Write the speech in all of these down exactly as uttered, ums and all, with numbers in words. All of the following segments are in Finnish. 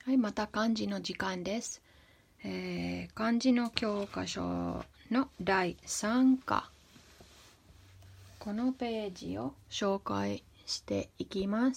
はい、また漢字の時間です。えー、漢字の教科書のだいさん課。このページを紹介していきます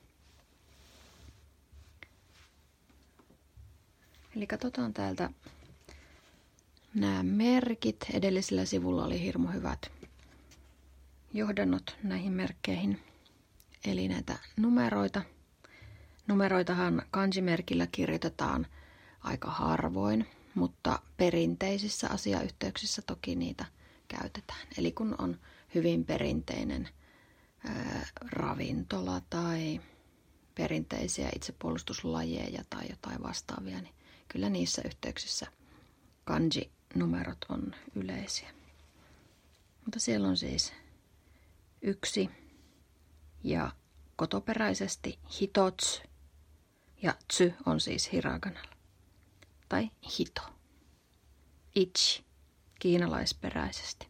。Eli katsotaan täältä. Nämä merkit edellisellä sivulla oli hirmu hyvät johdannot näihin merkkeihin. Eli näitä numeroita. Numeroitahan kanjimerkillä kirjoitetaan aika harvoin, mutta perinteisissä asiayhteyksissä toki niitä käytetään. Eli kun on hyvin perinteinen ää, ravintola tai perinteisiä itsepuolustuslajeja tai jotain vastaavia, niin kyllä niissä yhteyksissä kanji-numerot on yleisiä. Mutta siellä on siis yksi ja kotoperäisesti hitotsu ja tsu on siis hiraganalla. Tai hito. Ichi kiinalaisperäisesti.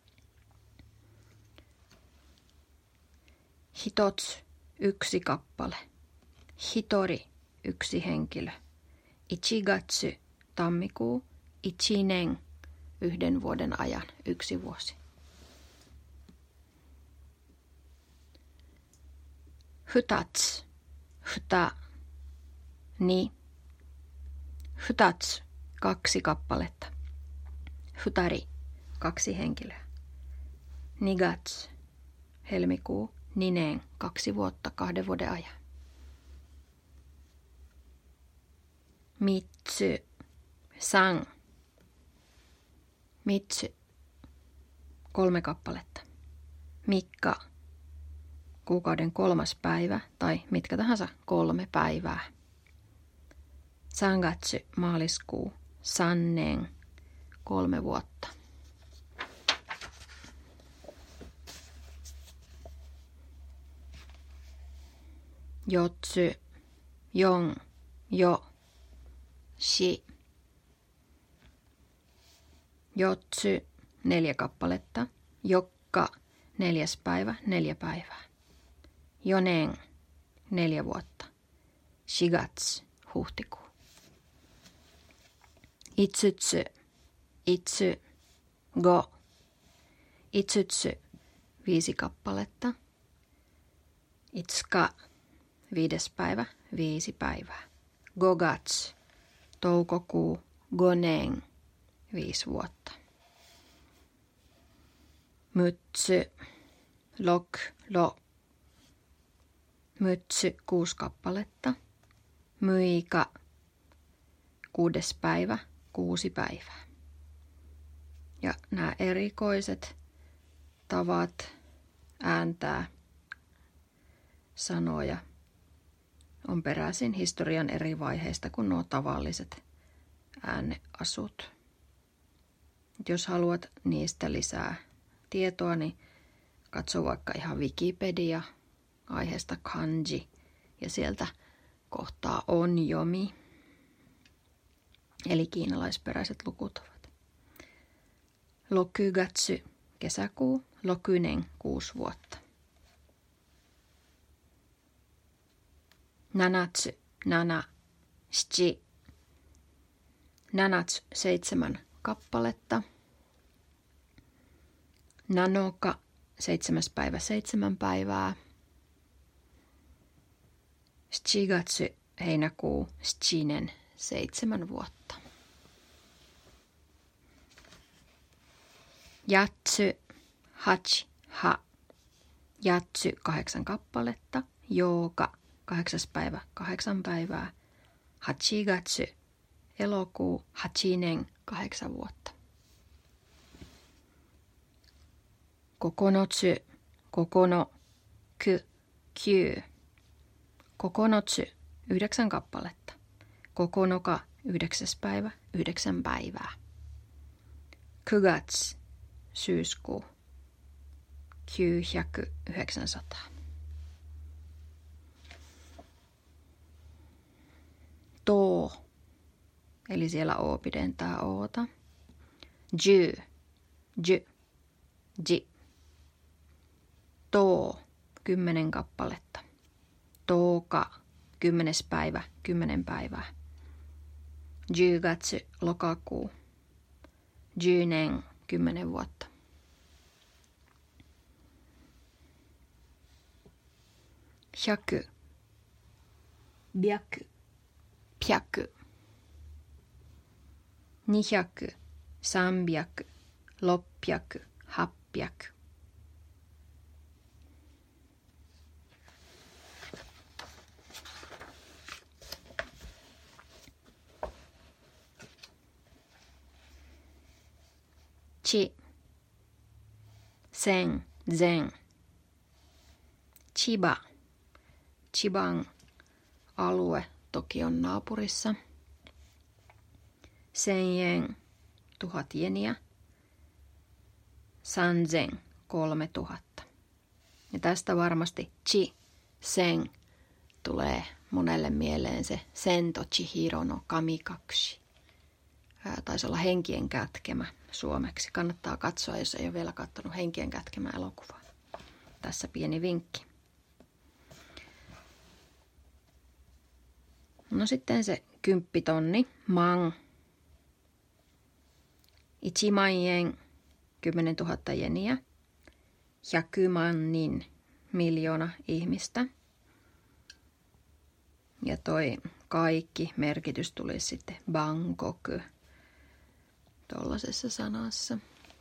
Hitotsu yksi kappale. Hitori yksi henkilö. Ichigatsu tammikuu. Ichinen yhden vuoden ajan yksi vuosi. Futatsu futa ni. Futatsu kaksi kappaletta. Futari kaksi henkilöä. Nigatsu helmikuu. Ninen kaksi vuotta kahden vuoden ajan. Mitsu san. Mitsu kolme kappaletta. Mikka kuukauden kolmas päivä tai mitkä tahansa kolme päivää. Sangatsu maaliskuu. Sannen kolme vuotta. Jotsu jon jo shi. Jotsu neljä kappaletta. Jokka neljäs päivä neljä päivää. Jonen neljä vuotta. Shigatsu huhtikuu. Itsutsu itsu go. Itsutsu viisi kappaletta. Itsuka viides päivä viisi päivää. Gogatsu toukokuu. Gonen viisi vuotta. Mutsu lok lo. Mutsu kuusi kappaletta. Myika kuudes päivä kuusi päivää. Ja nämä erikoiset tavat ääntää sanoja on peräisin historian eri vaiheista kuin nuo tavalliset ääneasut. Jos haluat niistä lisää tietoa, niin katso vaikka ihan Wikipedia aiheesta kanji ja sieltä kohtaa onjomi, eli kiinalaisperäiset lukutavat. Lokugatsu kesäkuu, lokynen kuusi vuotta. Nanatsu nana shichi. Nanatsu seitsemän kappaletta. Nanoka seitsemäs päivä seitsemän päivää. Shichigatsu heinäkuu shichinen seitsemän vuotta. Jatsu hachi ha. Jatsu kahdeksan kappaletta. Jouka kahdeksas päivä kahdeksan päivää. Hachigatsu elokuu hachinen kahdeksan vuotta. Kokonotsu kokono ky kyu. Kokonotsu yhdeksän kappaletta. Kokonoka yhdeksäs päivä yhdeksän päivää. Kugats syyskuu. Kyhjäky yhdeksänsataa. To, eli siellä o pidentää oota. Jy, jy, ji. To, kymmenen kappaletta. Tooka, kymmenes päivä, kymmenen päivää. Jugatsu, lokakuu. Junen, kymmenen vuotta. Hyaku, byaku, pyaku. Nihyaku, sanbyaku, loppyaku, hapyaku. Chi, sen, zen. Chiba, Chiban alue Tokion naapurissa. Senjen, tuhat jeniä. Sanzen, kolme tuhatta. Ja tästä varmasti chi, sen, tulee monelle mieleen se Sento Chihiro no Kamikakushi. Ää, taisi olla Henkien kätkemä suomeksi. Kannattaa katsoa, jos ei ole vielä katsonut Henkien kätkemä elokuvaa. Tässä pieni vinkki. No sitten se kymppitonni, mang. Ichiman kymmenen tuhatta jeniä. Hyakumannin, miljoona ihmistä. Ja toi kaikki merkitys tulisi sitten Bangkok tuollaisessa sanassa.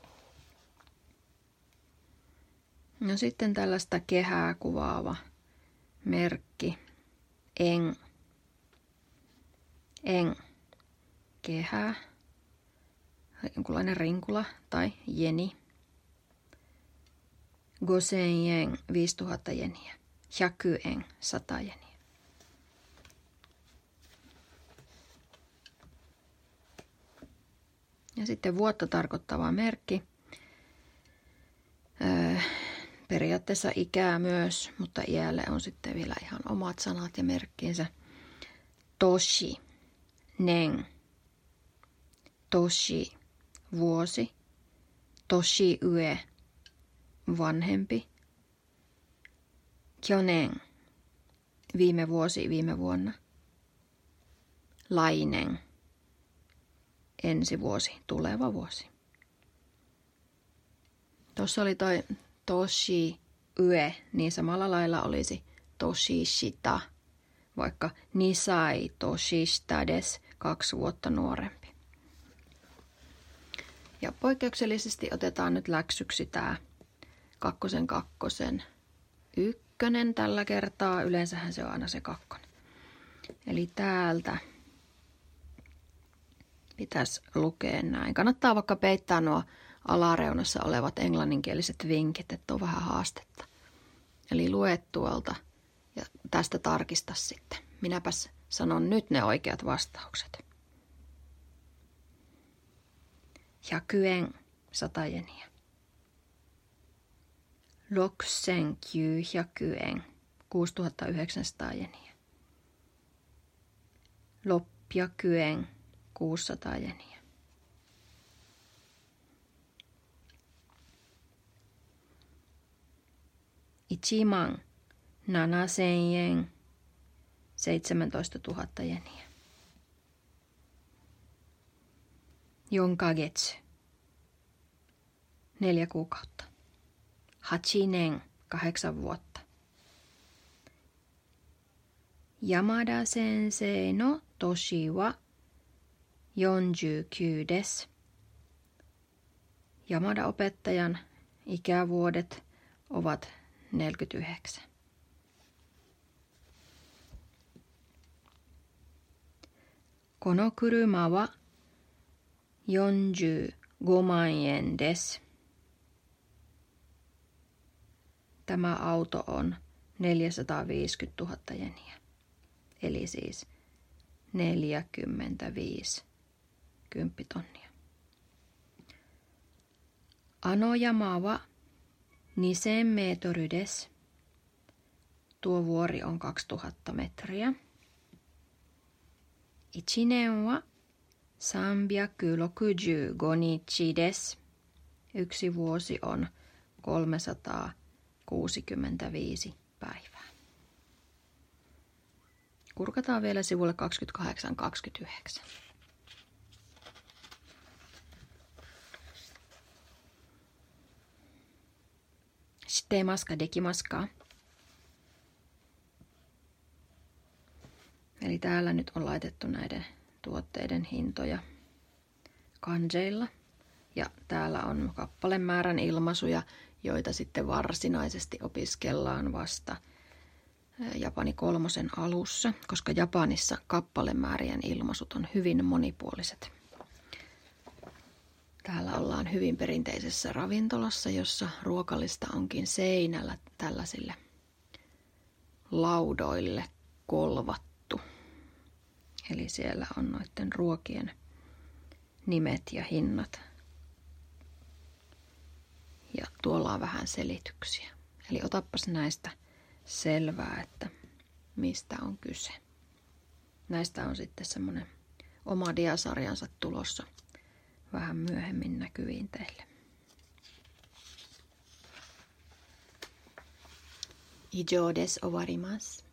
No sitten tällaista kehää kuvaava merkki. Eng. Eng. Kehä. Jonkunlainen rinkula tai jeni. Gosen yen, viisituhatta jeniä. Hyaku en, sata jeniä. Ja sitten vuotta tarkoittava merkki. Öö, periaatteessa ikää myös, mutta iälle on sitten vielä ihan omat sanat ja merkkinsä. Toshi, nen. Toshi, vuosi. Toshi ue, vanhempi. Kyonen, viime vuosi, viime vuonna. Lainen, ensi vuosi, tuleva vuosi. Tuossa oli toi toshi ue, niin samalla lailla olisi toshi shita, vaikka nisai toshi shitades, kaksi vuotta nuorempi. Ja poikkeuksellisesti otetaan nyt läksyksi tämä kakkosen kakkosen ykkönen tällä kertaa. Yleensähän se on aina se kakkonen. Eli täältä pitäisi lukea näin. Kannattaa vaikka peittää nuo alareunassa olevat englanninkieliset vinkit, että on vähän haastetta. Eli lue tuolta ja tästä tarkista sitten. Minäpäs sanon nyt ne oikeat vastaukset. Hyakuen, sata jeniä. Loksen kyhyakuen, kuusituhattayhdeksänsataa jeniä. Loppjakuen, kuusisataa jeniä. Ichiman, nanasen yen, seitsemäntoistatuhatta jeniä. Jonkagetsu, neljä kuukautta. Hachinen, kahdeksan vuotta. Yamada sensei no toshi wa neljäkymmentäyhdeksän desu. Yamada-opettajan ikävuodet ovat neljäkymmentäyhdeksän. Kono kuruma wa neljäkymmentäviisi yen desu. Tämä auto on neljäsataaviisikymmentätuhatta jeniä. Eli siis neljäkymmentäviisi kymppitonnia. Anojama wa nisen metri desu. Tuo vuori on kaksituhatta metriä. Ichinen wa kolmesataakuusikymmentäviisi nichi desu. Yksi vuosi on kolmesataakuusikymmentäviisi päivää. Kurkataan vielä sivulle kaksikymmentäkahdeksan kaksikymmentäyhdeksän. Shitemasu dekimasu ka? Eli täällä nyt on laitettu näiden tuotteiden hintoja kanjeilla. Ja täällä on kappalemäärän ilmaisuja, joita sitten varsinaisesti opiskellaan vasta Japani kolmosen alussa, koska Japanissa kappalemäärien ilmaisut on hyvin monipuoliset. Täällä ollaan hyvin perinteisessä ravintolassa, jossa ruokalista onkin seinällä tällaisille laudoille kolvattu. Eli siellä on noiden ruokien nimet ja hinnat. Ja tuolla on vähän selityksiä. Eli otappas näistä selvää, että mistä on kyse. Näistä on sitten semmoinen oma diasarjansa tulossa vähän myöhemmin näkyviin teille. Ijou desu, owarimasu.